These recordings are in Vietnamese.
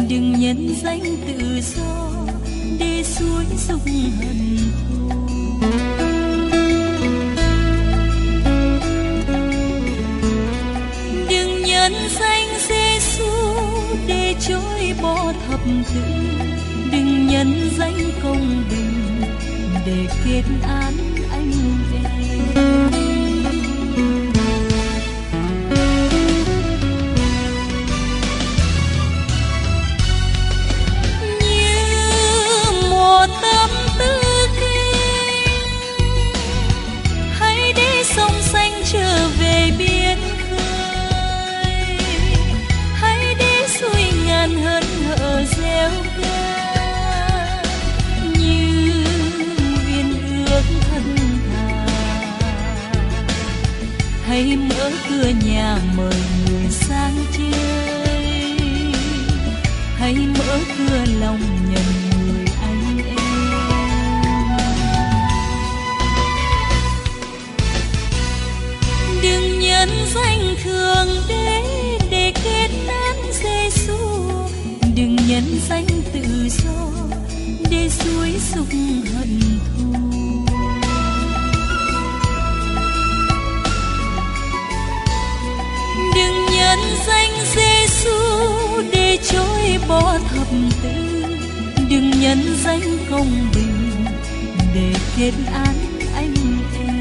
đừng nhân danh tự do để suối dục hận thù. Đừng nhân danh Giêsu để chối bỏ thập tự, đừng nhân danh công bình để kết án anh em. Tâm tư kinh, hãy để sông xanh trở về biển khơi, hãy để suối ngàn hớn hở reo ca như uyên ước thân thà. Hãy mở cửa nhà mời người sang chơi, hãy mở cửa lòng nhận người anh em. Đừng nhân danh thượng đế để kết án Giêsu, đừng nhân danh tự do để suối dục hận thù. Đừng nhân danh Giêsu để chối bỏ thập tự, đừng nhân danh công bình để kết án anh em.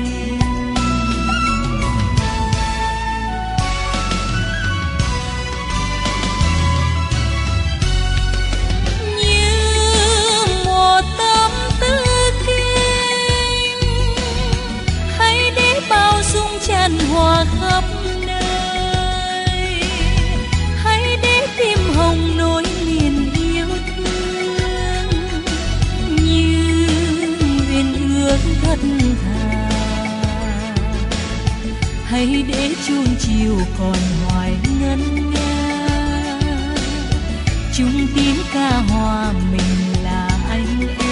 Tràn hòa khắp nơi, hãy để tim hồng nối liền yêu thương như uyên ước thật thà. Hãy để chuông chiều còn hoài ngân nga, chung tiếng ca hòa mình là anh em.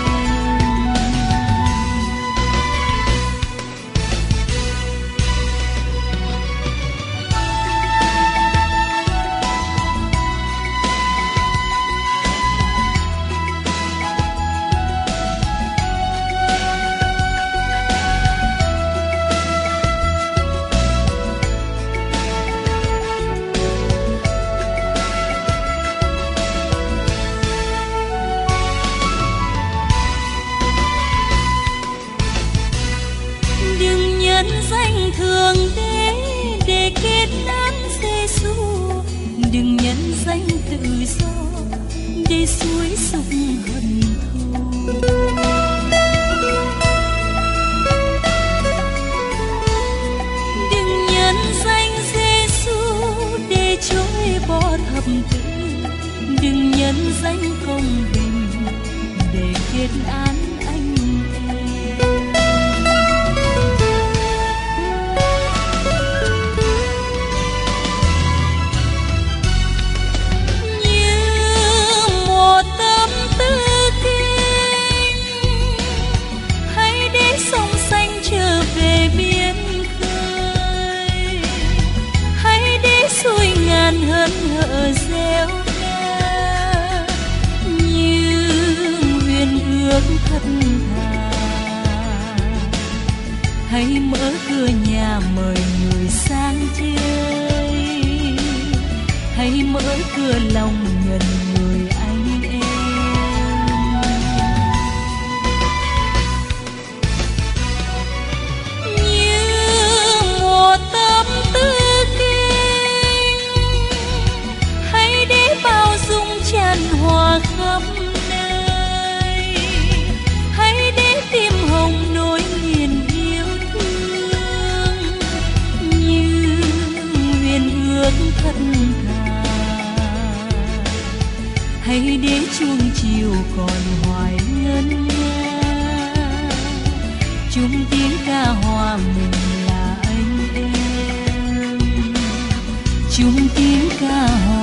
Nhân danh thượng đế để kết án Giêsu, đừng nhân danh tự do để suối dục hận thù. Đừng nhân danh Giêsu để chối bỏ thập tự, đừng nhân danh công bình để kết án anh em. Hớn hở reo ca như uyên ước thật thà. Hãy mở cửa nhà mời người sang chơi, hãy mở cửa lòng nhận người anh em. Như mùa tâm tư tràn hòa khắp nơi, hãy để tim hồng nối liền yêu thương như uyên ước thật thà. Hãy để chuông chiều còn hoài ngân nga, chung tiếng ca hòa mình là anh em, chung tiếng ca hòa